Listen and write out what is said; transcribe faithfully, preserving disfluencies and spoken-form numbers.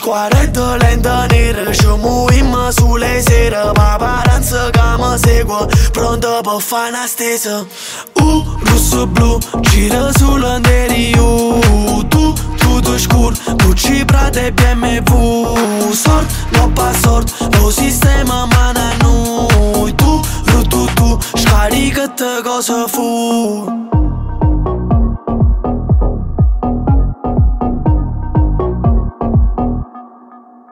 Squadretto lenta nera, ci muovimmo sulle sere, paparazzo che mi segue, pronto per fare una stesa. Uh, rosso blu, gira sull'interior, tu, tutto scuro, Gucci, Prada e B M W. Sort, no pa sort, lo sistema mana noi. Tu, tu, tu, tu, scaricate cosa fu.